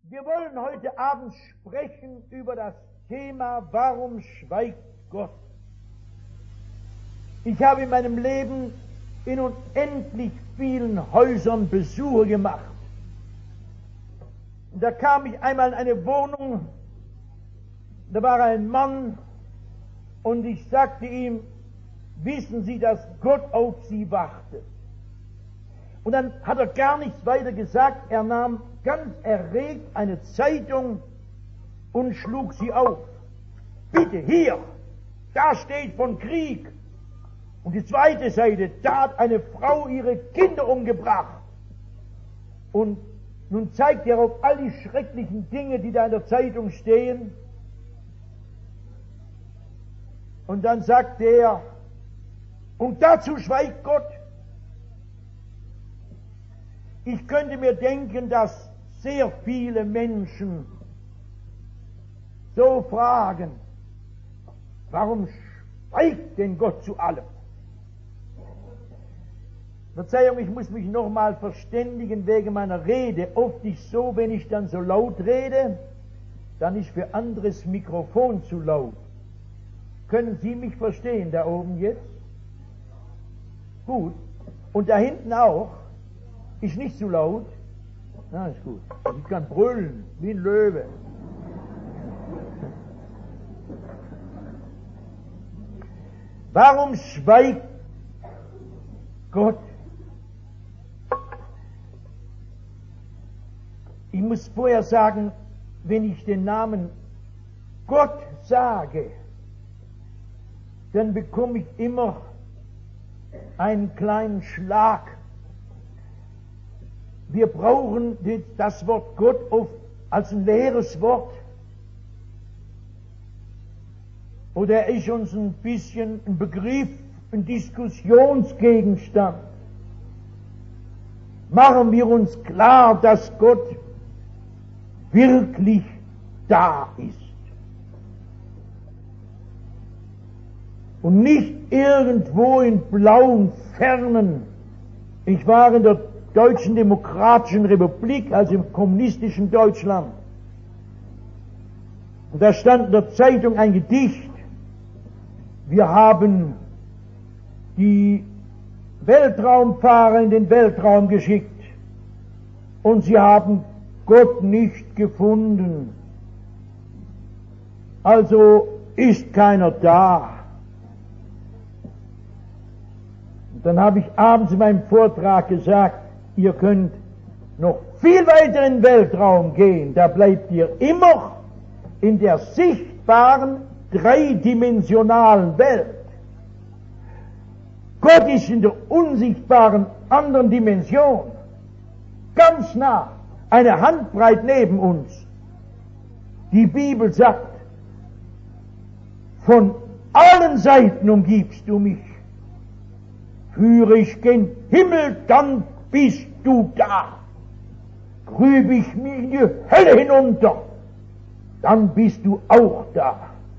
Wir wollen heute Abend sprechen über das Thema, warum schweigt Gott? Ich habe in meinem Leben in unendlich vielen Häusern Besuche gemacht. Und da kam ich einmal in eine Wohnung, da war ein Mann und ich sagte ihm, wissen Sie, dass Gott auf Sie wartet? Und dann hat er gar nichts weiter gesagt, er nahm ganz erregt eine Zeitung und schlug sie auf. Bitte, hier, da steht von Krieg. Und die zweite Seite, da hat eine Frau ihre Kinder umgebracht. Und nun zeigt er auf all die schrecklichen Dinge, die da in der Zeitung stehen. Und dann sagt er, und dazu schweigt Gott. Ich könnte mir denken, dass sehr viele Menschen so fragen, warum schweigt denn Gott zu allem? Verzeihung, ich muss mich nochmal verständigen wegen meiner Rede. Oft ist so, wenn ich dann so laut rede, dann ist für anderes Mikrofon zu laut. Können Sie mich verstehen, da oben jetzt? Gut. Und da hinten auch? Ist nicht zu laut? Na, ist gut. Ich kann brüllen, wie ein Löwe. Warum schweigt Gott? Ich muss vorher sagen, wenn ich den Namen Gott sage, dann bekomme ich immer einen kleinen Schlag. Wir brauchen das Wort Gott oft als ein leeres Wort. Oder er ist uns ein bisschen ein Begriff, ein Diskussionsgegenstand. Machen wir uns klar, dass Gott wirklich da ist. Und nicht irgendwo in blauen Fernen. Ich war in der Deutschen Demokratischen Republik, also im kommunistischen Deutschland. Und da stand in der Zeitung ein Gedicht. Wir haben die Weltraumfahrer in den Weltraum geschickt und sie haben Gott nicht gefunden. Also ist keiner da. Und dann habe ich abends in meinem Vortrag gesagt, ihr könnt noch viel weiter in den Weltraum gehen, da bleibt ihr immer in der sichtbaren, dreidimensionalen Welt. Gott ist in der unsichtbaren anderen Dimension, ganz nah, eine Handbreit neben uns. Die Bibel sagt, von allen Seiten umgibst du mich. Führe ich gen Himmel, dann bist du da. Grübe ich mich in die Hölle hinunter, dann bist du auch da.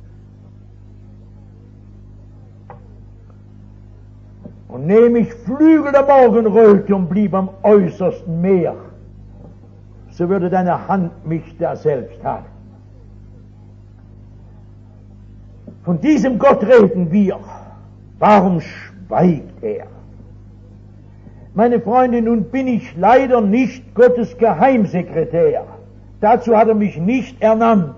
Und nehme ich Flügel der Morgenröte und blieb am äußersten Meer, so würde deine Hand mich da selbst halten. Von diesem Gott reden wir. Warum schweigt er? Meine Freunde, nun bin ich leider nicht Gottes Geheimsekretär. Dazu hat er mich nicht ernannt.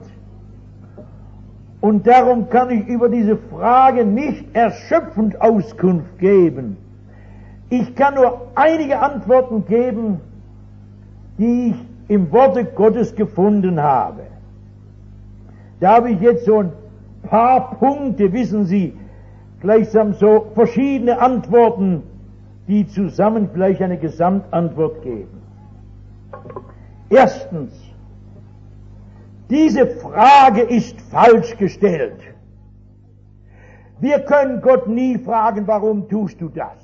Und darum kann ich über diese Frage nicht erschöpfend Auskunft geben. Ich kann nur einige Antworten geben, die ich im Worte Gottes gefunden habe. Da habe ich jetzt so ein paar Punkte, wissen Sie, gleichsam so verschiedene Antworten, die zusammen vielleicht eine Gesamtantwort geben. Erstens, diese Frage ist falsch gestellt. Wir können Gott nie fragen, warum tust du das?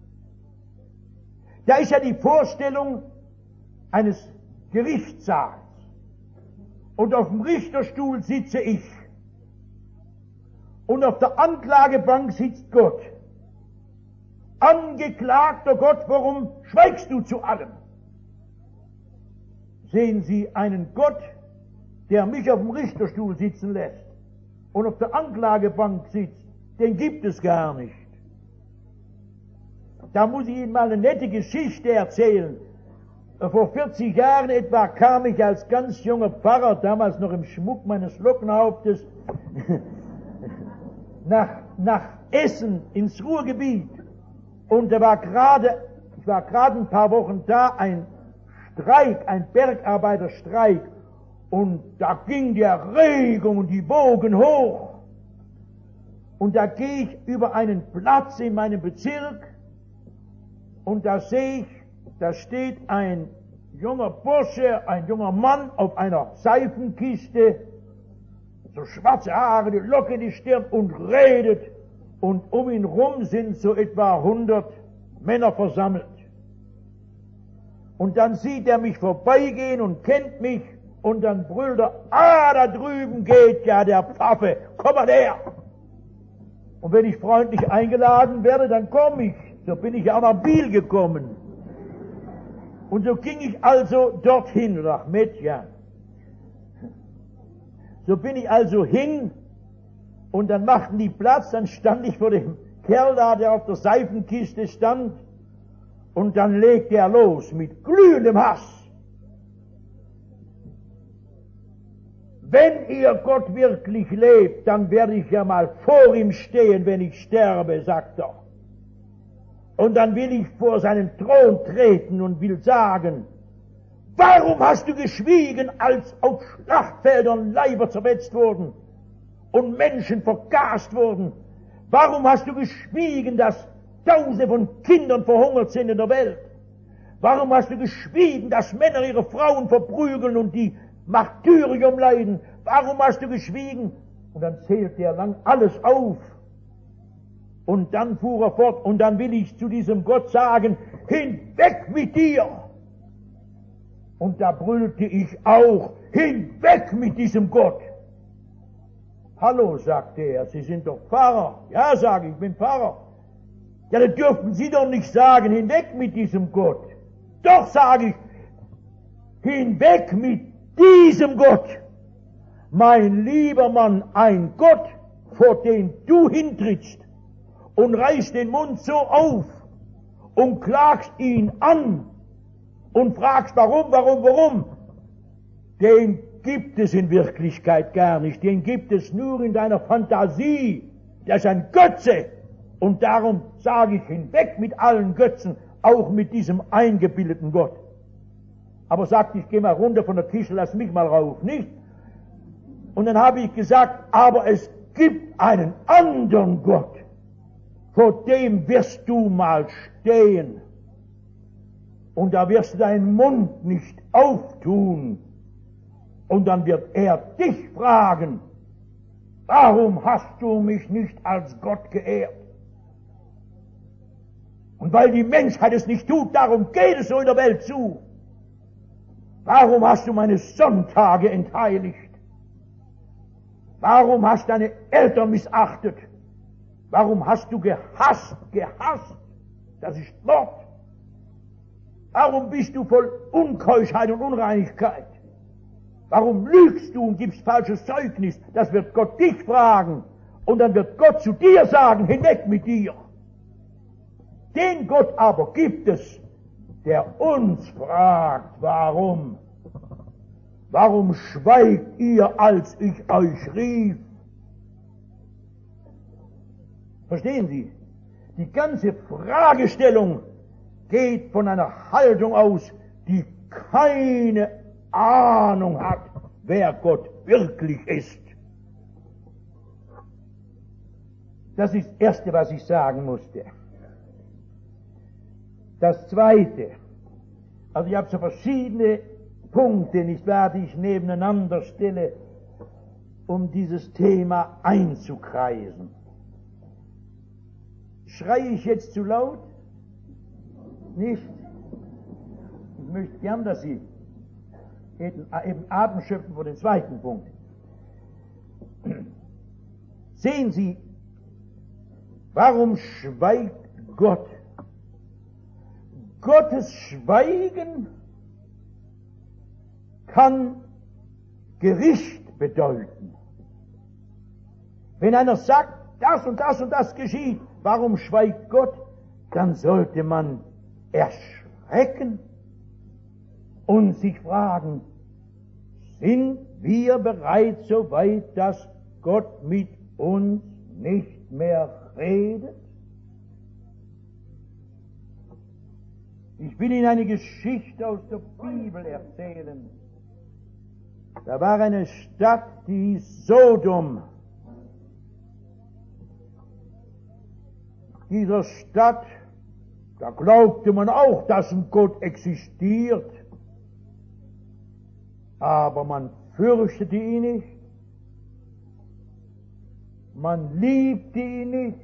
Da ist ja die Vorstellung eines Gerichtssaals. Und auf dem Richterstuhl sitze ich. Und auf der Anklagebank sitzt Gott. Angeklagter Gott, warum schweigst du zu allem? sehen Sie einen Gott, der mich auf dem Richterstuhl sitzen lässt und auf der Anklagebank sitzt, den gibt es gar nicht. Da muss ich Ihnen mal eine nette Geschichte erzählen. Vor 40 Jahren etwa kam ich als ganz junger Pfarrer, damals noch im Schmuck meines Lockenhauptes, nach Essen ins Ruhrgebiet. Und ich war gerade ein paar Wochen da, ein Streik, ein Bergarbeiterstreik. Und da ging die Erregung und die Wogen hoch. Und da gehe ich über einen Platz in meinem Bezirk und da sehe ich, da steht ein junger Bursche, ein junger Mann auf einer Seifenkiste, so schwarze Haare, die Locke, die Stirn und redet. Und um ihn rum sind so etwa 100 Männer versammelt. Und dann sieht er mich vorbeigehen und kennt mich und dann brüllt er, da drüben geht ja der Pfaffe, komm mal her. Und wenn ich freundlich eingeladen werde, dann komme ich. So bin ich ja nach Biel gekommen. Und so ging ich also dorthin, nach Medjan. So bin ich also hin und dann machten die Platz, dann stand ich vor dem Kerl da, der auf der Seifenkiste stand und dann legte er los mit glühendem Hass. Wenn ihr Gott wirklich lebt, dann werde ich ja mal vor ihm stehen, wenn ich sterbe, sagt er. Und dann will ich vor seinen Thron treten und will sagen, warum hast du geschwiegen, als auf Schlachtfeldern Leiber zerfetzt wurden und Menschen vergast wurden? Warum hast du geschwiegen, dass Tausende von Kindern verhungert sind in der Welt? Warum hast du geschwiegen, dass Männer ihre Frauen verprügeln und die Martyrium leiden? Warum hast du geschwiegen? Und dann zählte er lang alles auf. Und dann fuhr er fort, und dann will ich zu diesem Gott sagen, hinweg mit dir! Und da brüllte ich auch, hinweg mit diesem Gott! Hallo, sagte er, Sie sind doch Pfarrer. Ja, sage ich, bin Pfarrer. Ja, dann dürfen Sie doch nicht sagen, hinweg mit diesem Gott. Doch, sage ich, hinweg mit diesem Gott! Mein lieber Mann, ein Gott, vor den du hintrittst, und reißt den Mund so auf und klagst ihn an und fragst, warum, den gibt es in Wirklichkeit gar nicht, den gibt es nur in deiner Fantasie, der ist ein Götze, und darum sage ich, hinweg mit allen Götzen, auch mit diesem eingebildeten Gott. Aber sagt, ich geh mal runter von der Kiste, lass mich mal rauf, nicht? Und dann habe ich gesagt, aber es gibt einen anderen Gott, vor dem wirst du mal stehen. Und da wirst du deinen Mund nicht auftun. Und dann wird er dich fragen, warum hast du mich nicht als Gott geehrt? Und weil die Menschheit es nicht tut, darum geht es so in der Welt zu. Warum hast du meine Sonntage entheiligt? Warum hast du deine Eltern missachtet? Warum hast du gehasst? Das ist Mord. Warum bist du voll Unkeuschheit und Unreinigkeit? Warum lügst du und gibst falsches Zeugnis? Das wird Gott dich fragen. Und dann wird Gott zu dir sagen, hinweg mit dir. Den Gott aber gibt es, der uns fragt, warum? Warum schweigt ihr, als ich euch rief? Verstehen Sie? Die ganze Fragestellung geht von einer Haltung aus, die keine Ahnung hat, wer Gott wirklich ist. Das ist das Erste, was ich sagen musste. Das Zweite, also ich habe so verschiedene Punkte, nicht wahr, die ich nebeneinander stelle, um dieses Thema einzukreisen. Schreie ich jetzt zu laut? Nicht? Ich möchte gern, dass Sie eben Atem schöpfen vor den zweiten Punkt. Sehen Sie, warum schweigt Gott? Gottes Schweigen kann Gericht bedeuten. Wenn einer sagt, das und das und das geschieht, warum schweigt Gott? Dann sollte man erschrecken und sich fragen, sind wir bereits so weit, dass Gott mit uns nicht mehr redet? Ich will Ihnen eine Geschichte aus der Bibel erzählen. Da war eine Stadt, die hieß Sodom. Dieser Stadt, da glaubte man auch, dass ein Gott existiert, aber man fürchtete ihn nicht, man liebte ihn nicht,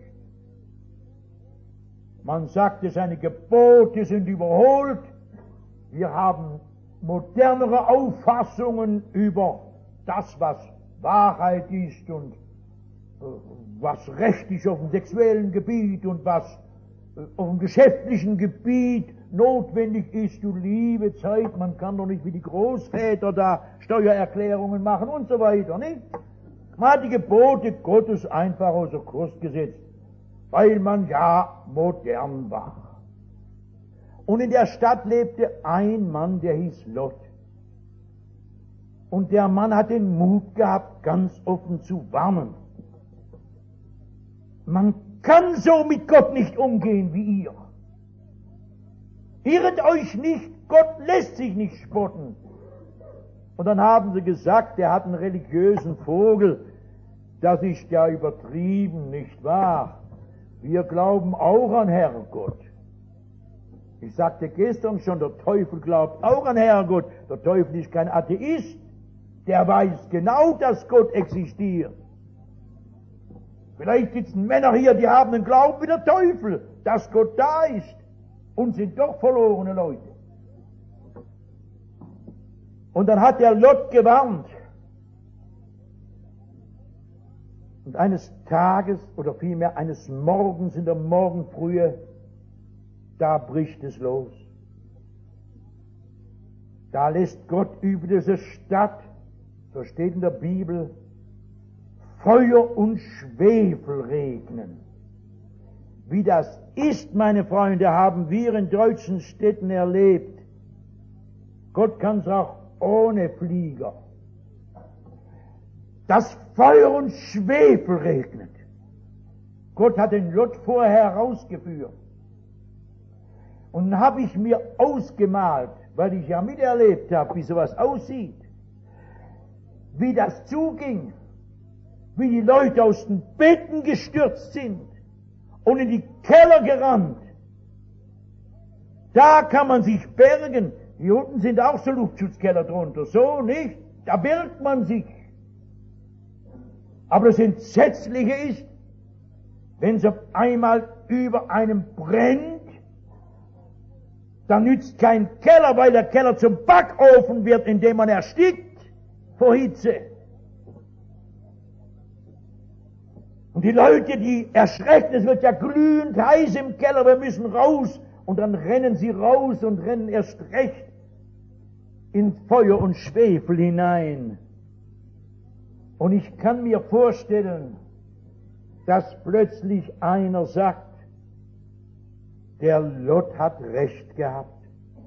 man sagte, seine Gebote sind überholt, wir haben modernere Auffassungen über das, was Wahrheit ist und was Recht ist auf dem sexuellen Gebiet und was auf dem geschäftlichen Gebiet notwendig ist, du liebe Zeit, man kann doch nicht wie die Großväter da Steuererklärungen machen und so weiter, nicht? Man hat die Gebote Gottes einfach außer Kurs gesetzt, weil man ja modern war. Und in der Stadt lebte ein Mann, der hieß Lot. Und der Mann hat den Mut gehabt, ganz offen zu warnen. Man kann so mit Gott nicht umgehen wie ihr. Irret euch nicht, Gott lässt sich nicht spotten. Und dann haben sie gesagt, er hat einen religiösen Vogel. Das ist ja übertrieben, nicht wahr? Wir glauben auch an Herrgott. Ich sagte gestern schon, der Teufel glaubt auch an Herrgott. Der Teufel ist kein Atheist. Der weiß genau, dass Gott existiert. Vielleicht sitzen Männer hier, die haben den Glauben wie der Teufel, dass Gott da ist und sind doch verlorene Leute. Und dann hat der Lot gewarnt. Und eines Tages, oder vielmehr eines Morgens in der Morgenfrühe, da bricht es los. Da lässt Gott über diese Stadt, so steht in der Bibel, Feuer und Schwefel regnen. Wie das ist, meine Freunde, haben wir in deutschen Städten erlebt. Gott kann es auch ohne Flieger. Dass Feuer und Schwefel regnet. Gott hat den Lot vorher herausgeführt. Und dann habe ich mir ausgemalt, weil ich ja miterlebt habe, wie sowas aussieht, wie das zuging, wie die Leute aus den Betten gestürzt sind und in die Keller gerannt. Da kann man sich bergen. Hier unten sind auch so Luftschutzkeller drunter. So nicht. Da bergt man sich. Aber das Entsetzliche ist, wenn es auf einmal über einem brennt, dann nützt kein Keller, weil der Keller zum Backofen wird, in dem man erstickt vor Hitze. Und die Leute, die erschrecken, es wird ja glühend heiß im Keller, wir müssen raus. Und dann rennen sie raus und rennen erst recht in Feuer und Schwefel hinein. Und ich kann mir vorstellen, dass plötzlich einer sagt, der Lot hat recht gehabt.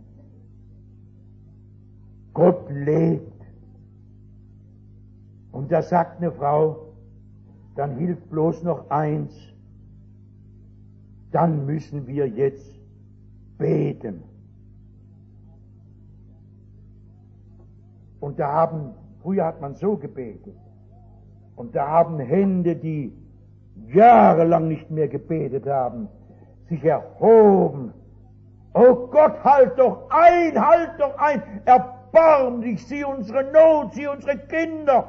Gott lebt. Und da sagt eine Frau, dann hilft bloß noch eins, dann müssen wir jetzt beten. Und früher hat man so gebetet. Und da haben Hände, die jahrelang nicht mehr gebetet haben, sich erhoben. Oh Gott, halt doch ein, erbarm dich, sieh unsere Not, sieh unsere Kinder.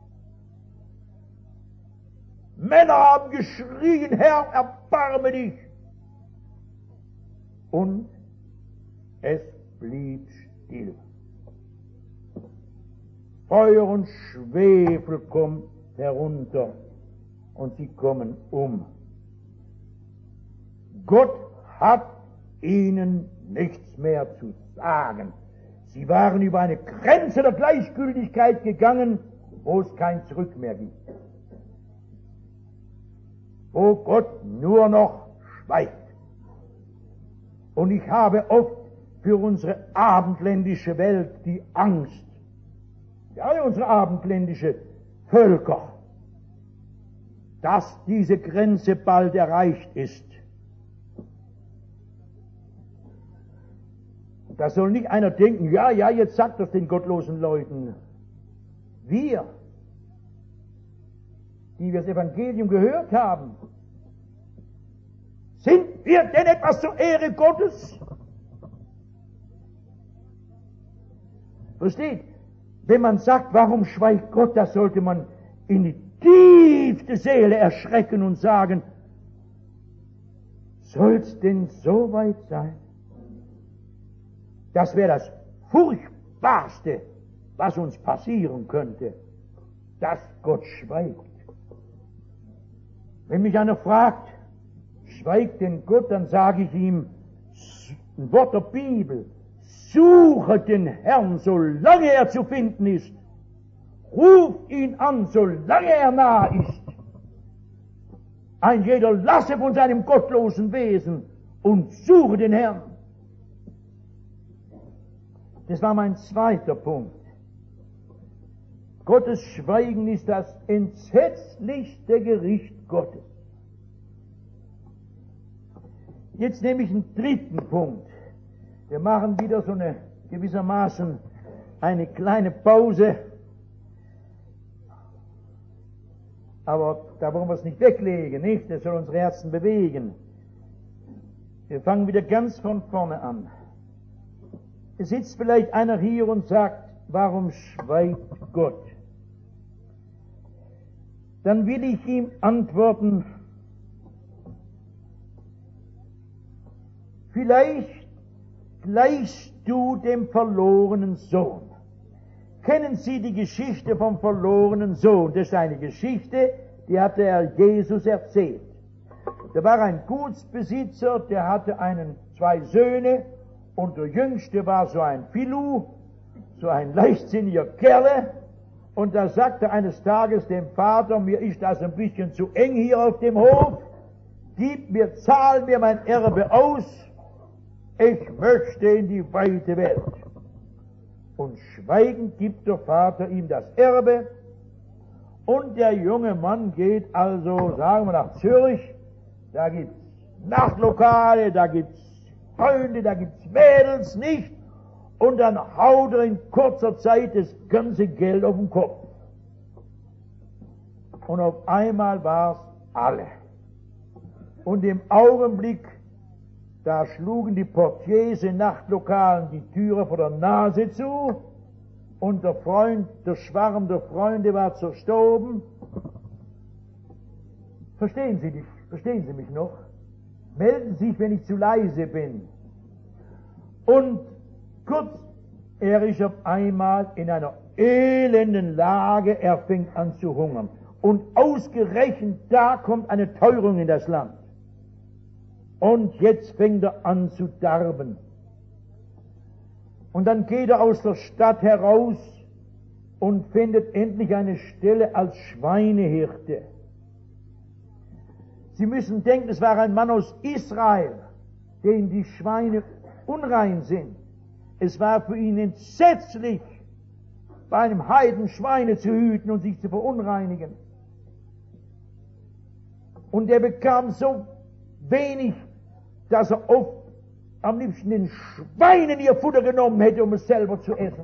Männer haben geschrien, Herr, erbarme dich. Und es blieb still. Feuer und Schwefel kommt herunter und sie kommen um. Gott hat ihnen nichts mehr zu sagen. Sie waren über eine Grenze der Gleichgültigkeit gegangen, wo es kein Zurück mehr gibt. Wo Gott nur noch schweigt. Und ich habe oft für unsere abendländische Welt die Angst, ja, unsere abendländische Völker, dass diese Grenze bald erreicht ist. Da soll nicht einer denken, ja, jetzt sagt das den gottlosen Leuten. Wir, die wir das Evangelium gehört haben, sind wir denn etwas zur Ehre Gottes? Versteht? Wenn man sagt, warum schweigt Gott, da sollte man in die tiefste Seele erschrecken und sagen, soll's denn so weit sein? Das wäre das Furchtbarste, was uns passieren könnte, dass Gott schweigt. Wenn mich einer fragt, schweigt denn Gott, dann sage ich ihm, ein Wort der Bibel, suche den Herrn, solange er zu finden ist. Ruf ihn an, solange er nah ist. Ein jeder lasse von seinem gottlosen Wesen und suche den Herrn. Das war mein zweiter Punkt. Gottes Schweigen ist das entsetzlichste Gericht Gottes. Jetzt nehme ich einen dritten Punkt. Wir machen wieder so eine gewissermaßen eine kleine Pause. Aber da wollen wir es nicht weglegen, nicht? Das soll unsere Herzen bewegen. Wir fangen wieder ganz von vorne an. Es sitzt vielleicht einer hier und sagt, warum schweigt Gott? Dann will ich ihm antworten, vielleicht gleichst du dem verlorenen Sohn. Kennen Sie die Geschichte vom verlorenen Sohn? Das ist eine Geschichte, die hat der Herr Jesus erzählt. Da war ein Gutsbesitzer, der hatte zwei Söhne, und der Jüngste war so ein Filu, so ein leichtsinniger Kerle, und da sagte eines Tages dem Vater, mir ist das ein bisschen zu eng hier auf dem Hof, zahl mir mein Erbe aus, ich möchte in die weite Welt. Und schweigend gibt der Vater ihm das Erbe, und der junge Mann geht also, sagen wir, nach Zürich, da gibt's Nachtlokale, da gibt's Freunde, da gibt's Mädels, nicht? Und dann haut er in kurzer Zeit das ganze Geld auf den Kopf. Und auf einmal war's alle. Und im Augenblick, da schlugen die Portiers in Nachtlokalen die Türe vor der Nase zu, und der Schwarm der Freunde war zerstoben. Verstehen Sie mich noch? Melden Sie sich, wenn ich zu leise bin. Und kurz, er ist auf einmal in einer elenden Lage, er fängt an zu hungern. Und ausgerechnet da kommt eine Teuerung in das Land. Und jetzt fängt er an zu darben. Und dann geht er aus der Stadt heraus und findet endlich eine Stelle als Schweinehirte. Sie müssen denken, es war ein Mann aus Israel, dem die Schweine unrein sind. Es war für ihn entsetzlich, bei einem Heiden Schweine zu hüten und sich zu verunreinigen. Und er bekam so wenig, dass er oft am liebsten den Schweinen ihr Futter genommen hätte, um es selber zu essen.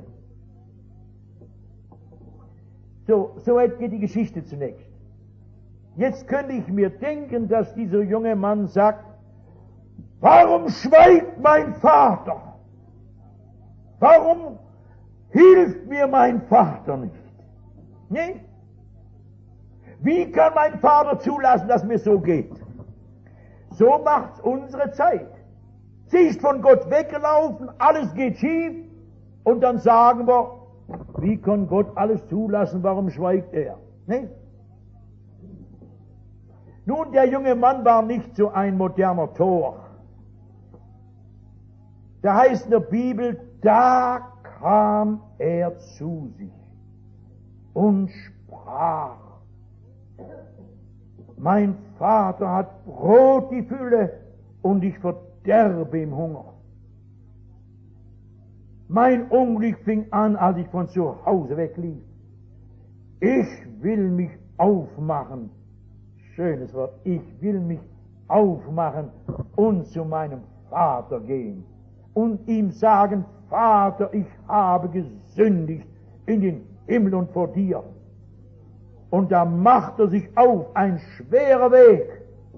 So weit geht die Geschichte zunächst. Jetzt könnte ich mir denken, dass dieser junge Mann sagt, warum schweigt mein Vater? Warum hilft mir mein Vater nicht? Nicht? Wie kann mein Vater zulassen, dass mir so geht? So macht's unsere Zeit. Sie ist von Gott weggelaufen, alles geht schief, und dann sagen wir, wie kann Gott alles zulassen, warum schweigt er? Nicht? Nun, der junge Mann war nicht so ein moderner Tor. Da heißt in der Bibel, da kam er zu sich und sprach: Mein Vater hat Brot die Fülle und ich verderbe im Hunger. Mein Unglück fing an, als ich von zu Hause weglief. Ich will mich aufmachen, schönes Wort, ich will mich aufmachen und zu meinem Vater gehen und ihm sagen: Vater, ich habe gesündigt in den Himmel und vor dir. Und da macht er sich auf, ein schwerer Weg,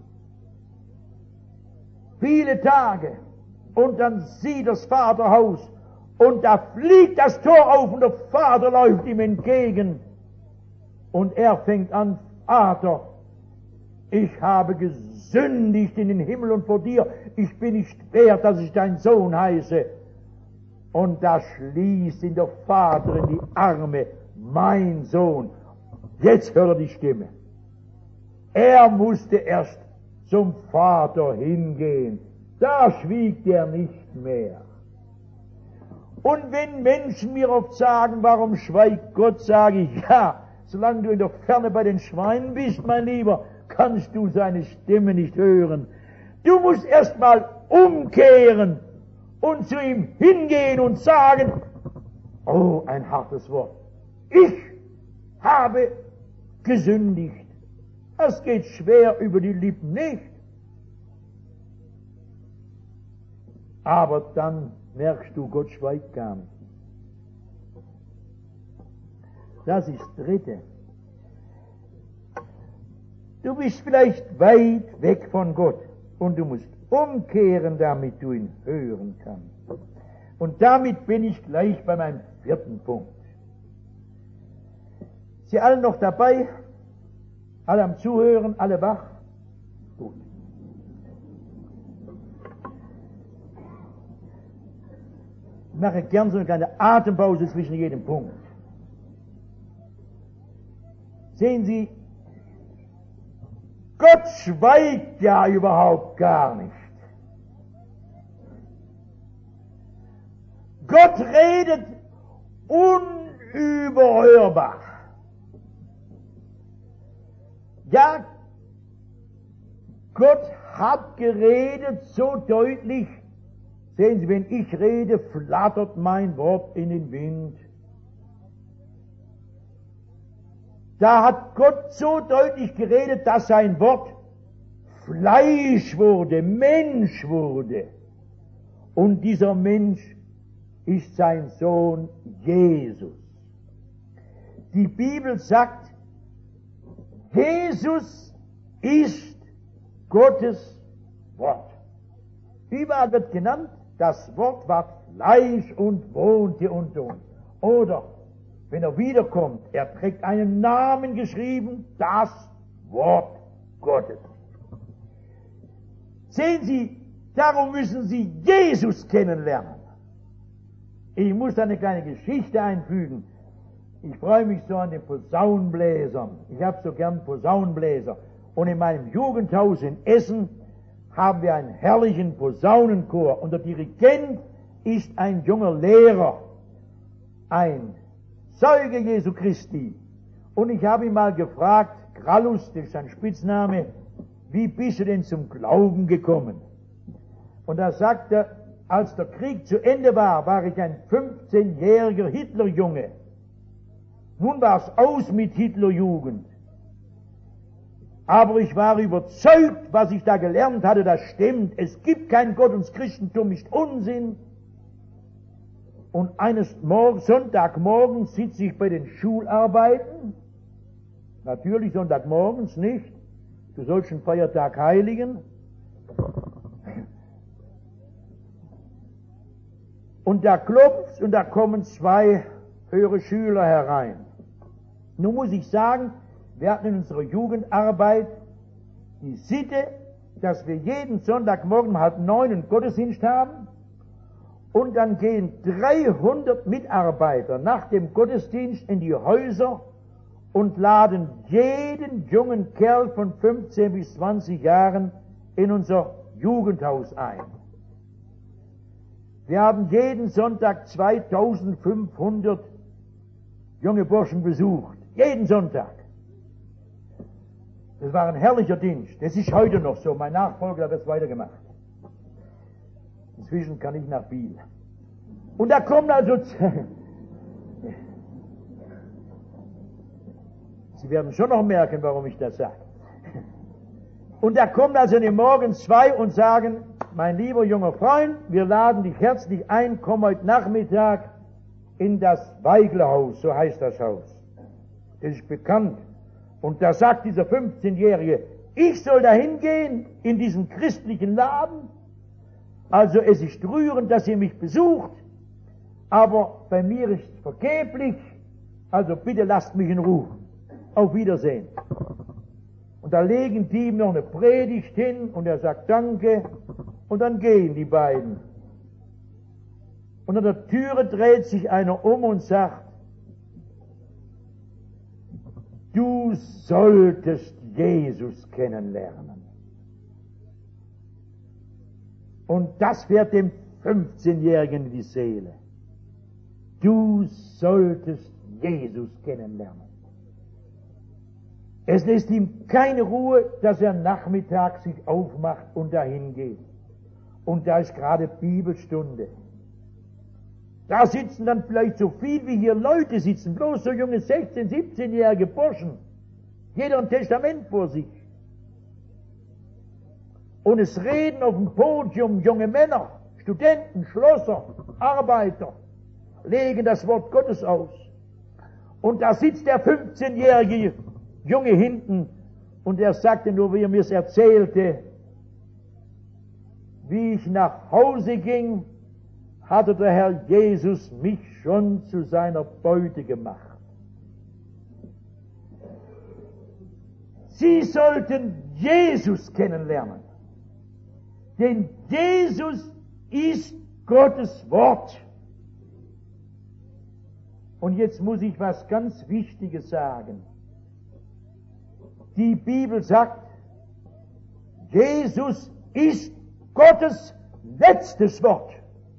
viele Tage, und dann sieht das Vaterhaus, und da fliegt das Tor auf und der Vater läuft ihm entgegen. Und er fängt an: Vater, ich habe gesündigt in den Himmel und vor dir. Ich bin nicht wert, dass ich dein Sohn heiße. Und da schließt ihn der Vater in die Arme: Mein Sohn. Jetzt hört er die Stimme. Er musste erst zum Vater hingehen. Da schwieg er nicht mehr. Und wenn Menschen mir oft sagen: Warum schweigt Gott, sage ich: Ja, solange du in der Ferne bei den Schweinen bist, mein Lieber, kannst du seine Stimme nicht hören. Du musst erst mal umkehren und zu ihm hingehen und sagen: Oh, ein hartes Wort. Ich habe gesündigt. Es geht schwer über die Lippen, nicht? Aber dann merkst du, Gott schweigt gar nicht. Das ist das Dritte. Du bist vielleicht weit weg von Gott und du musst umkehren, damit du ihn hören kannst. Und damit bin ich gleich bei meinem vierten Punkt. Sie alle noch dabei? Alle am Zuhören? Alle wach? Gut. Ich mache gern so eine kleine Atempause zwischen jedem Punkt. Sehen Sie, Gott schweigt ja überhaupt gar nicht. Gott redet unüberhörbar. Ja, Gott hat geredet so deutlich. Sehen Sie, wenn ich rede, flattert mein Wort in den Wind. Da hat Gott so deutlich geredet, dass sein Wort Fleisch wurde, Mensch wurde. Und dieser Mensch ist sein Sohn Jesus. Die Bibel sagt, Jesus ist Gottes Wort. Überall wird genannt, das Wort ward Fleisch und wohnte unter uns. Oder, wenn er wiederkommt, er trägt einen Namen geschrieben, das Wort Gottes. Sehen Sie, darum müssen Sie Jesus kennenlernen. Ich muss da eine kleine Geschichte einfügen. Ich freue mich so an den Posaunenbläsern. Ich habe so gern Posaunenbläser. Und in meinem Jugendhaus in Essen haben wir einen herrlichen Posaunenchor. Und der Dirigent ist ein junger Lehrer, ein Zeuge Jesu Christi. Und ich habe ihn mal gefragt, Grallus, das ist sein Spitzname, wie bist du denn zum Glauben gekommen? Und da sagt er, als der Krieg zu Ende war, war ich ein 15-jähriger Hitlerjunge. Nun war es aus mit Hitlerjugend. Aber ich war überzeugt, was ich da gelernt hatte, das stimmt. Es gibt keinen Gott und das Christentum ist Unsinn. Und eines Sonntagmorgens sitze ich bei den Schularbeiten. Natürlich Sonntagmorgens nicht. Du sollst den Feiertag heiligen. Und da klopft's und da kommen zwei höhere Schüler herein. Nun muss ich sagen, wir hatten in unserer Jugendarbeit die Sitte, dass wir jeden Sonntagmorgen um 8:30 einen Gottesdienst haben und dann gehen 300 Mitarbeiter nach dem Gottesdienst in die Häuser und laden jeden jungen Kerl von 15 bis 20 Jahren in unser Jugendhaus ein. Wir haben jeden Sonntag 2500 junge Burschen besucht. Jeden Sonntag. Das war ein herrlicher Dienst. Das ist heute noch so. Mein Nachfolger wird es weitergemacht. Inzwischen kann ich nach Biel. Und da kommt also... Sie werden schon noch merken, warum ich das sage. Und da kommt also morgens 2 und sagen, mein lieber junger Freund, wir laden dich herzlich ein, komm heute Nachmittag in das Weiglerhaus, so heißt das Haus. Das ist bekannt. Und da sagt dieser 15-Jährige, ich soll da hingehen, in diesen christlichen Laden. Also es ist rührend, dass ihr mich besucht, aber bei mir ist es vergeblich, also bitte lasst mich in Ruhe. Auf Wiedersehen. Und da legen die ihm noch eine Predigt hin und er sagt Danke und dann gehen die beiden. Und an der Türe dreht sich einer um und sagt, du solltest Jesus kennenlernen. Und das fährt dem 15-Jährigen in die Seele. Du solltest Jesus kennenlernen. Es lässt ihm keine Ruhe, dass er nachmittags sich aufmacht und dahin geht. Und da ist gerade Bibelstunde. Da sitzen dann vielleicht so viel wie hier Leute sitzen, bloß so junge 16-, 17-jährige Burschen. Jeder ein Testament vor sich. Und es reden auf dem Podium junge Männer, Studenten, Schlosser, Arbeiter, legen das Wort Gottes aus. Und da sitzt der 15-jährige Junge hinten und er sagte nur, wie er mir es erzählte, wie ich nach Hause ging, hatte der Herr Jesus mich schon zu seiner Beute gemacht. Sie sollten Jesus kennenlernen, denn Jesus ist Gottes Wort. Und jetzt muss ich was ganz Wichtiges sagen. Die Bibel sagt, Jesus ist Gottes letztes Wort.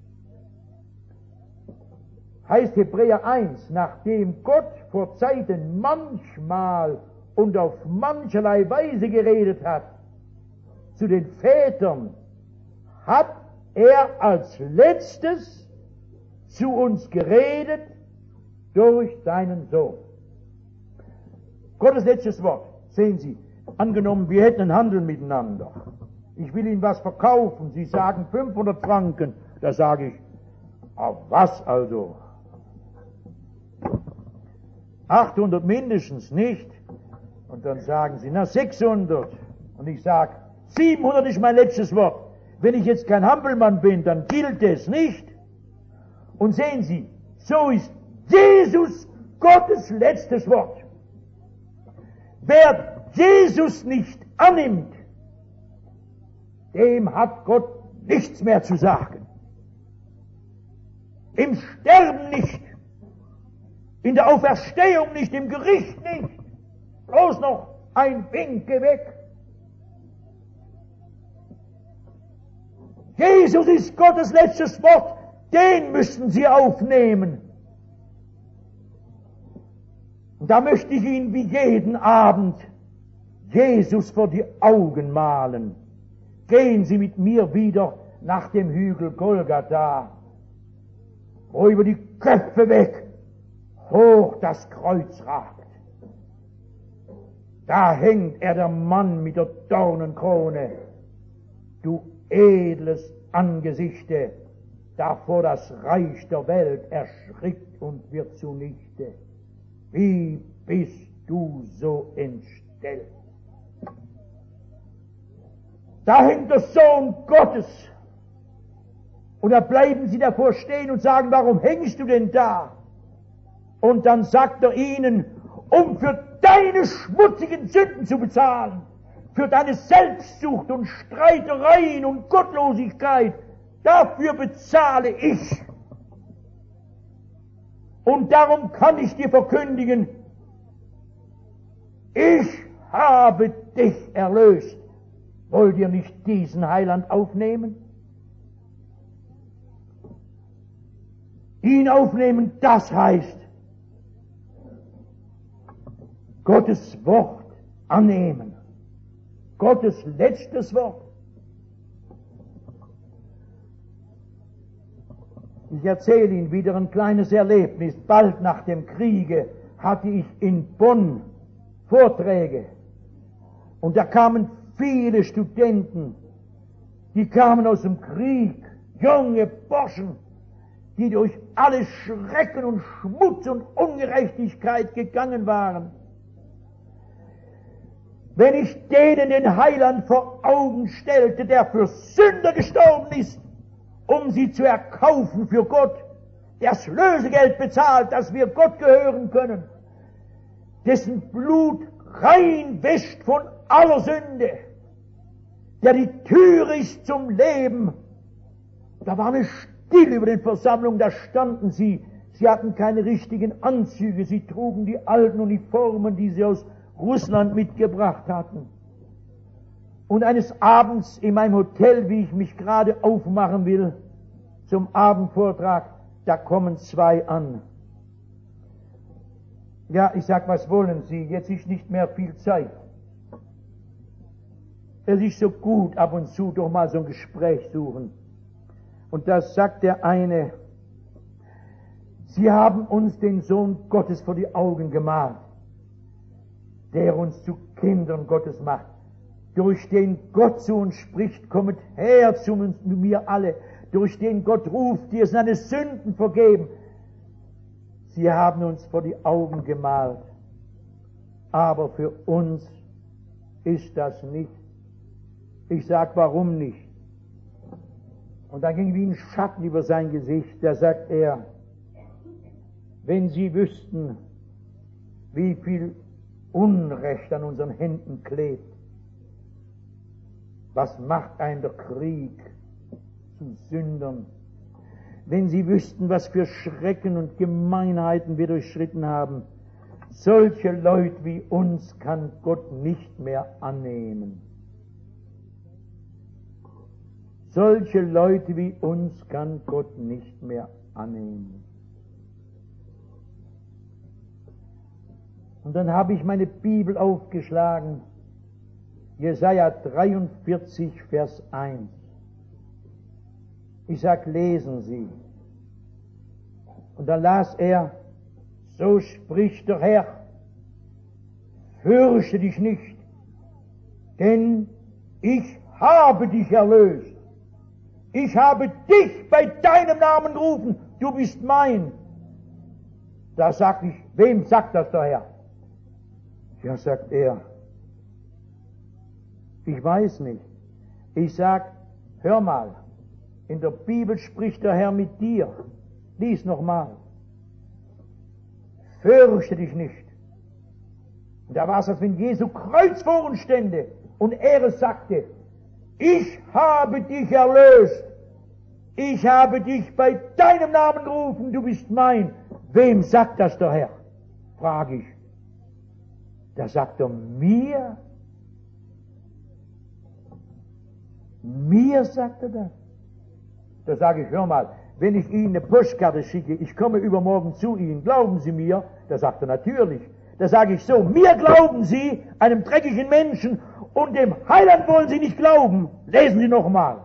Heißt Hebräer 1, nachdem Gott vor Zeiten manchmal und auf mancherlei Weise geredet hat, zu den Vätern, hat er als letztes zu uns geredet durch seinen Sohn. Gottes letztes Wort. Sehen Sie, angenommen, wir hätten einen Handel miteinander. Ich will Ihnen was verkaufen. Sie sagen 500 Franken. Da sage ich, was also? 800 mindestens, nicht? Und dann sagen Sie, 600. Und ich sage, 700 ist mein letztes Wort. Wenn ich jetzt kein Hampelmann bin, dann gilt es nicht. Und sehen Sie, so ist Jesus Gottes letztes Wort. Wer Jesus nicht annimmt, dem hat Gott nichts mehr zu sagen. Im Sterben nicht, in der Auferstehung nicht, im Gericht nicht, bloß noch ein Winke weg. Jesus ist Gottes letztes Wort, den müssen Sie aufnehmen. Und da möchte ich Ihnen wie jeden Abend Jesus vor die Augen malen. Gehen Sie mit mir wieder nach dem Hügel Golgatha, wo über die Köpfe weg hoch das Kreuz ragt. Da hängt er, der Mann mit der Dornenkrone. Du edles Angesichte, davor das Reich der Welt erschrickt und wird zunichte. Wie bist du so entstellt? Da hängt der Sohn Gottes. Und da bleiben sie davor stehen und sagen, warum hängst du denn da? Und dann sagt er ihnen, um für deine schmutzigen Sünden zu bezahlen, für deine Selbstsucht und Streitereien und Gottlosigkeit, dafür bezahle ich. Und darum kann ich dir verkündigen, ich habe dich erlöst. Wollt ihr nicht diesen Heiland aufnehmen? ihn aufnehmen, das heißt, Gottes Wort annehmen. Gottes letztes Wort. Ich erzähle Ihnen wieder ein kleines Erlebnis. Bald nach dem Kriege hatte ich in Bonn Vorträge. Und da kamen viele Studenten, die kamen aus dem Krieg, junge Burschen, die durch alle Schrecken und Schmutz und Ungerechtigkeit gegangen waren. Wenn ich denen den Heiland vor Augen stellte, der für Sünder gestorben ist, um sie zu erkaufen für Gott, der das Lösegeld bezahlt, dass wir Gott gehören können, dessen Blut rein wäscht von aller Sünde, der die Tür ist zum Leben. Da war eine Stille über den Versammlungen, da standen sie. Sie hatten keine richtigen Anzüge, sie trugen die alten Uniformen, die sie aus Russland mitgebracht hatten. Und eines Abends in meinem Hotel, wie ich mich gerade aufmachen will, zum Abendvortrag, da kommen zwei an. Ja, ich sag, was wollen Sie? Jetzt ist nicht mehr viel Zeit. Es ist so gut, ab und zu doch mal so ein Gespräch suchen. Und da sagt der eine, Sie haben uns den Sohn Gottes vor die Augen gemalt, der uns zu Kindern Gottes macht, durch den Gott zu uns spricht, kommet her zu mir alle, durch den Gott ruft, dir seine Sünden vergeben. Sie haben uns vor die Augen gemalt, aber für uns ist das nicht. Ich sag, warum nicht? Und dann ging wie ein Schatten über sein Gesicht, da sagt er, wenn Sie wüssten, wie viel Unrecht an unseren Händen klebt, was macht ein der Krieg zu Sündern? Wenn Sie wüssten, was für Schrecken und Gemeinheiten wir durchschritten haben, solche Leute wie uns kann Gott nicht mehr annehmen. Solche Leute wie uns kann Gott nicht mehr annehmen. Und dann habe ich meine Bibel aufgeschlagen, Jesaja 43, Vers 1. Ich sag, lesen Sie. Und dann las er, so spricht der Herr, fürchte dich nicht, denn ich habe dich erlöst. Ich habe dich bei deinem Namen gerufen, du bist mein. Da sag ich, wem sagt das der Herr? Ja, sagt er, ich weiß nicht. Ich sag, hör mal, in der Bibel spricht der Herr mit dir. Lies nochmal. Fürchte dich nicht. Und da war es, als wenn Jesu Kreuz vor uns stände und er es sagte, ich habe dich erlöst. Ich habe dich bei deinem Namen gerufen, du bist mein. Wem sagt das der Herr? Frage ich. Da sagt er, mir? Mir sagt er das. Da sage ich, hör mal, wenn ich Ihnen eine Postkarte schicke, ich komme übermorgen zu Ihnen, glauben Sie mir? Da sagt er, natürlich. Da sage ich so, mir glauben Sie, einem dreckigen Menschen, und dem Heiland wollen Sie nicht glauben. Lesen Sie nochmal.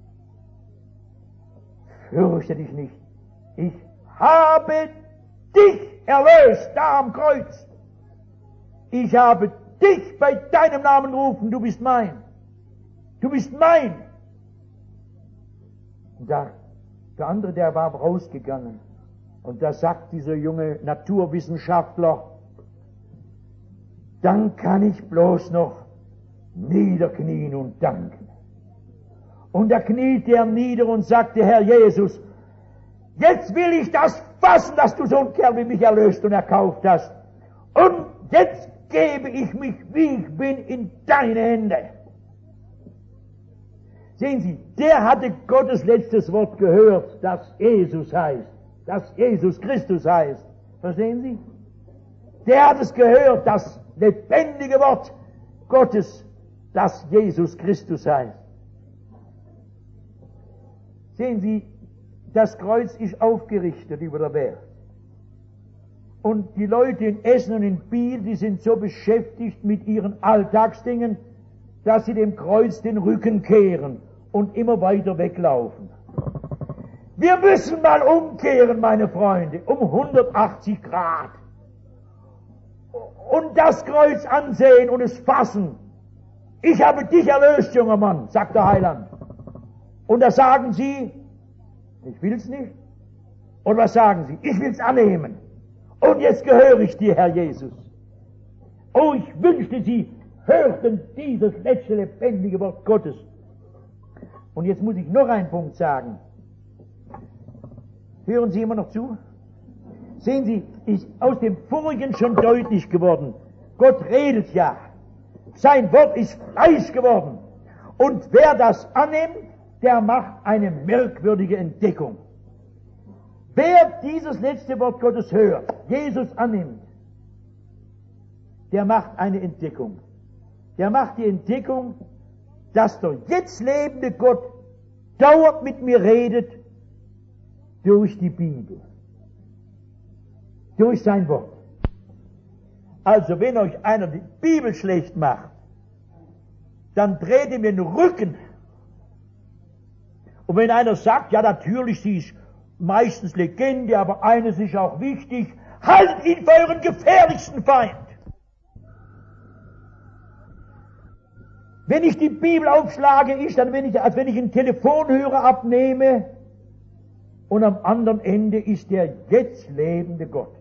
Fürchte dich nicht. Ich habe dich erlöst, da am Kreuz. Ich habe dich bei deinem Namen gerufen, du bist mein. Du bist mein. Und der andere, der war rausgegangen. Und da sagt dieser junge Naturwissenschaftler, dann kann ich bloß noch niederknien und danken. Und da kniete er nieder und sagte, Herr Jesus, jetzt will ich das fassen, dass du so einen Kerl wie mich erlöst und erkauft hast. Und jetzt gebe ich mich, wie ich bin, in deine Hände. Sehen Sie, der hatte Gottes letztes Wort gehört, das Jesus heißt, das Jesus Christus heißt. Verstehen Sie? Der hat es gehört, das lebendige Wort Gottes, das Jesus Christus heißt. Sehen Sie, Das Kreuz ist aufgerichtet über der Welt. Und die Leute in Essen und in Biel, die sind so beschäftigt mit ihren Alltagsdingen, dass sie dem Kreuz den Rücken kehren und immer weiter weglaufen. Wir müssen mal umkehren, meine Freunde, um 180 Grad. Und das Kreuz ansehen und es fassen. Ich habe dich erlöst, junger Mann, sagt der Heiland. Und da sagen sie, ich will's nicht. Und was sagen sie? Ich will's annehmen. Und jetzt gehöre ich dir, Herr Jesus. Oh, ich wünschte, Sie hörten dieses letzte lebendige Wort Gottes. Und jetzt muss ich noch einen Punkt sagen. Hören Sie immer noch zu? Sehen Sie, ist aus dem Vorigen schon deutlich geworden. Gott redet ja. Sein Wort ist Fleisch geworden. Und wer das annimmt, der macht eine merkwürdige Entdeckung. Wer dieses letzte Wort Gottes hört, Jesus annimmt, der macht eine Entdeckung. Der macht die Entdeckung, dass der jetzt lebende Gott dauernd mit mir redet durch die Bibel, durch sein Wort. Also wenn euch einer die Bibel schlecht macht, dann dreht ihm den Rücken. Und wenn einer sagt, ja natürlich, sie ist meistens Legende, aber eines ist auch wichtig, haltet ihn für euren gefährlichsten Feind. Wenn ich die Bibel aufschlage, ist dann, als wenn ich einen Telefonhörer abnehme und am anderen Ende ist der jetzt lebende Gott.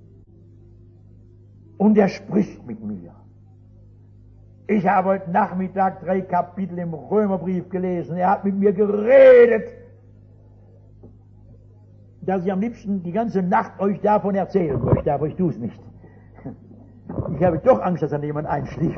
Und er spricht mit mir. Ich habe heute Nachmittag 3 Kapitel im Römerbrief gelesen. Er hat mit mir geredet, dass ich am liebsten die ganze Nacht euch davon erzählen möchte, aber ich tue es nicht. Ich habe doch Angst, dass dann jemand einschläft.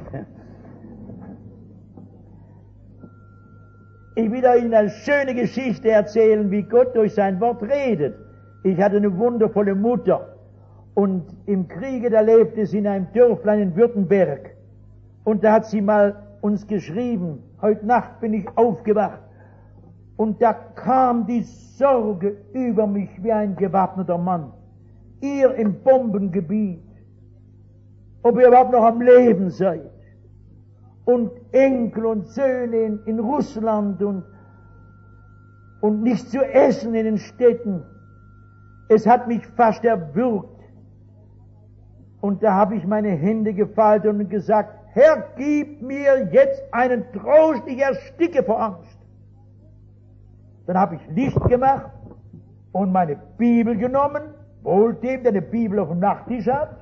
Ich will euch eine schöne Geschichte erzählen, wie Gott durch sein Wort redet. Ich hatte eine wundervolle Mutter und im Kriege, da lebte sie in einem Dörflein in Württemberg. Und da hat sie mal uns geschrieben, heute Nacht bin ich aufgewacht und da kam die Sorge über mich wie ein gewappneter Mann. Ihr im Bombengebiet, ob ihr überhaupt noch am Leben seid. Und Enkel und Söhne in Russland und nichts zu essen in den Städten. Es hat mich fast erwürgt. Und da habe ich meine Hände gefaltet und gesagt, Herr, gib mir jetzt einen Trost, ich ersticke vor Angst. Dann habe ich Licht gemacht und meine Bibel genommen, wohl dem, der eine Bibel auf dem Nachttisch hat,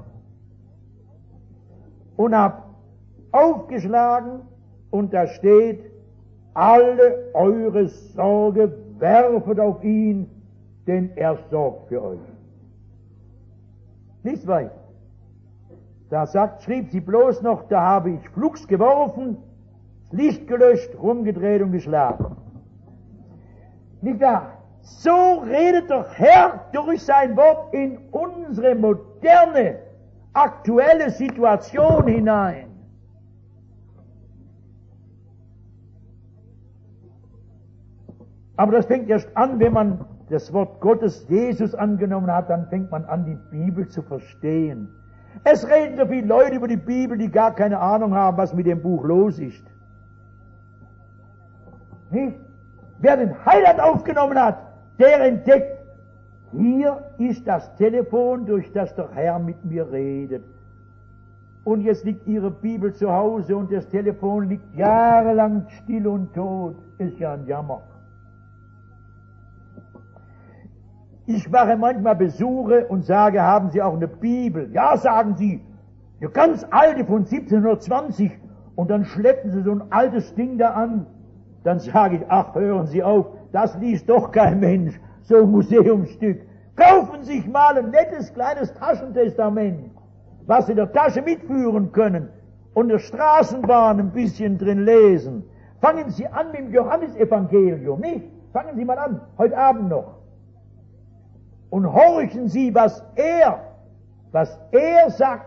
und habe aufgeschlagen und da steht, alle eure Sorge werfet auf ihn, denn er sorgt für euch. Nicht weiter. Da schrieb sie bloß noch, da habe ich flugs geworfen, das Licht gelöscht, rumgedreht und geschlafen. Nicht wahr? So redet der Herr durch sein Wort in unsere moderne, aktuelle Situation hinein. Aber das fängt erst an, wenn man das Wort Gottes Jesus angenommen hat, dann fängt man an, die Bibel zu verstehen. Es reden so viele Leute über die Bibel, die gar keine Ahnung haben, was mit dem Buch los ist. Nicht? Wer den Heiland aufgenommen hat, der entdeckt, hier ist das Telefon, durch das der Herr mit mir redet. Und jetzt liegt Ihre Bibel zu Hause und das Telefon liegt jahrelang still und tot. Ist ja ein Jammer. Ich mache manchmal Besuche und sage, haben Sie auch eine Bibel? Ja, sagen sie, eine ganz alte von 1720. Und dann schleppen sie so ein altes Ding da an. Dann sage ich, ach, hören Sie auf, das liest doch kein Mensch, so ein Museumsstück. Kaufen Sie sich mal ein nettes kleines Taschentestament, was Sie in der Tasche mitführen können und der Straßenbahn ein bisschen drin lesen. Fangen Sie an mit dem Johannesevangelium, nicht? Fangen Sie mal an, heute Abend noch. Und horchen Sie, was er sagt.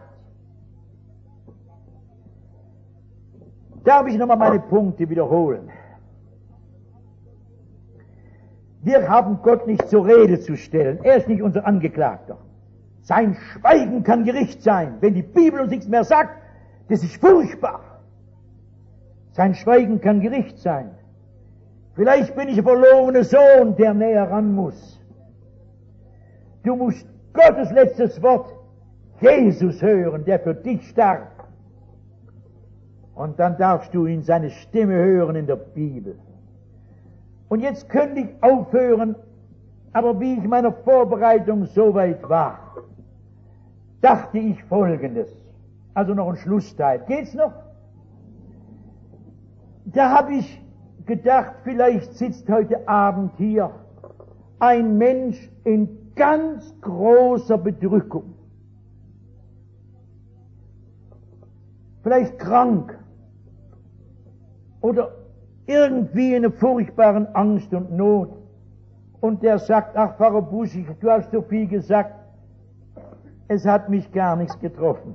Darf ich nochmal meine Punkte wiederholen? Wir haben Gott nicht zur Rede zu stellen. Er ist nicht unser Angeklagter. Sein Schweigen kann Gericht sein. Wenn die Bibel uns nichts mehr sagt, das ist furchtbar. Sein Schweigen kann Gericht sein. Vielleicht bin ich ein verlorener Sohn, der näher ran muss. Du musst Gottes letztes Wort, Jesus, hören, der für dich starb. Und dann darfst du ihn seine Stimme hören in der Bibel. Und jetzt könnte ich aufhören, aber wie ich in meiner Vorbereitung so weit war, dachte ich Folgendes. Also noch ein Schlussteil. Geht's noch? Da habe ich gedacht, vielleicht sitzt heute Abend hier ein Mensch in ganz großer Bedrückung. Vielleicht krank. Oder irgendwie in einer furchtbaren Angst und Not. Und der sagt, ach Pfarrer Buschig, du hast so viel gesagt, es hat mich gar nichts getroffen.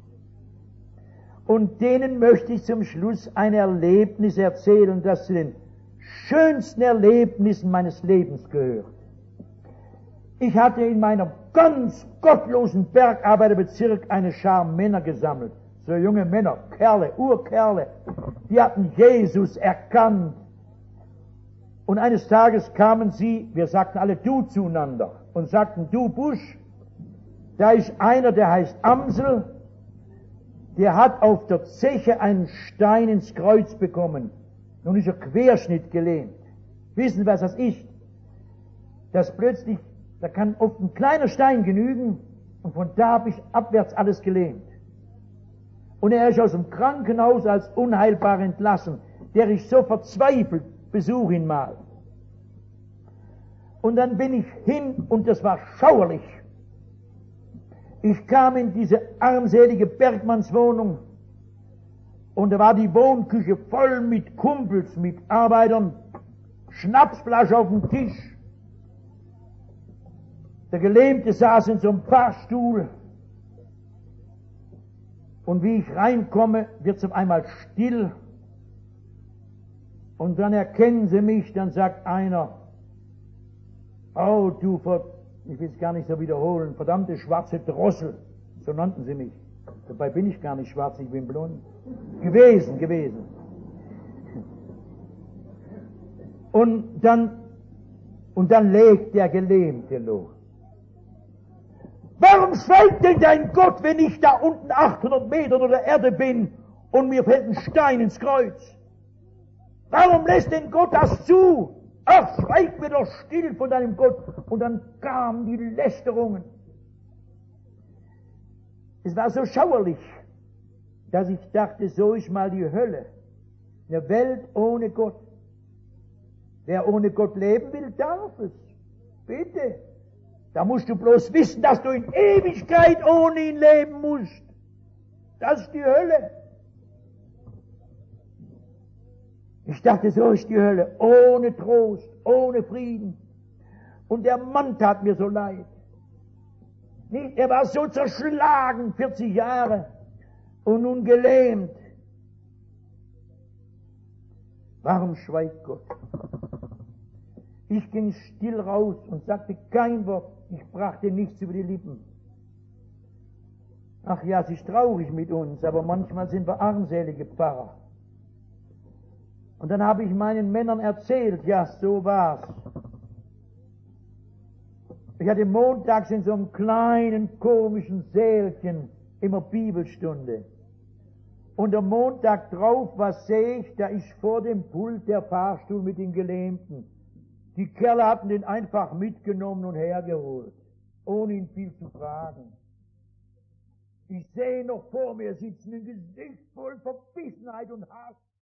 Und denen möchte ich zum Schluss ein Erlebnis erzählen, das zu den schönsten Erlebnissen meines Lebens gehört. Ich hatte in meinem ganz gottlosen Bergarbeiterbezirk eine Schar Männer gesammelt. So junge Männer, Kerle, Urkerle, die hatten Jesus erkannt. Und eines Tages kamen sie, wir sagten alle du zueinander, und sagten, du Busch, da ist einer, der heißt Amsel, der hat auf der Zeche einen Stein ins Kreuz bekommen. Nun ist er Querschnitt gelähmt. Wissen Sie, was das ist? Das plötzlich, da kann oft ein kleiner Stein genügen, und von da bis abwärts alles gelähmt. Und er ist aus dem Krankenhaus als unheilbar entlassen. Der ist so verzweifelt, besuch ihn mal. Und dann bin ich hin, und das war schauerlich. Ich kam in diese armselige Bergmannswohnung, und da war die Wohnküche voll mit Kumpels, mit Arbeitern, Schnapsflasche auf dem Tisch. Der Gelähmte saß in so einem Fahrstuhl. Und wie ich reinkomme, wird es auf einmal still. Und dann erkennen sie mich, dann sagt einer, oh du, ich will es gar nicht so wiederholen, verdammte schwarze Drossel, so nannten sie mich. Dabei bin ich gar nicht schwarz, ich bin blond. Gewesen. Und dann legt der Gelähmte los. Warum schweigt denn dein Gott, wenn ich da unten 800 Meter unter der Erde bin und mir fällt ein Stein ins Kreuz? Warum lässt denn Gott das zu? Ach, schweig mir doch still von deinem Gott. Und dann kamen die Lästerungen. Es war so schauerlich, dass ich dachte, so ist mal die Hölle. Eine Welt ohne Gott. Wer ohne Gott leben will, darf es. Bitte. Da musst du bloß wissen, dass du in Ewigkeit ohne ihn leben musst. Das ist die Hölle. Ich dachte, so ist die Hölle. Ohne Trost, ohne Frieden. Und der Mann tat mir so leid. Nicht? Er war so zerschlagen, 40 Jahre. Und nun gelähmt. Warum schweigt Gott? Ich ging still raus und sagte kein Wort. Ich brachte nichts über die Lippen. Ach ja, es ist traurig mit uns, aber manchmal sind wir armselige Pfarrer. Und dann habe ich meinen Männern erzählt, ja, so war's. Ich hatte montags in so einem kleinen, komischen Sälchen immer Bibelstunde. Und am Montag drauf, was sehe ich? Da ist vor dem Pult der Fahrstuhl mit den Gelähmten. Die Kerle hatten den einfach mitgenommen und hergeholt, ohne ihn viel zu fragen. Ich sehe noch vor mir sitzen, ein Gesicht voll Verbissenheit und Hass.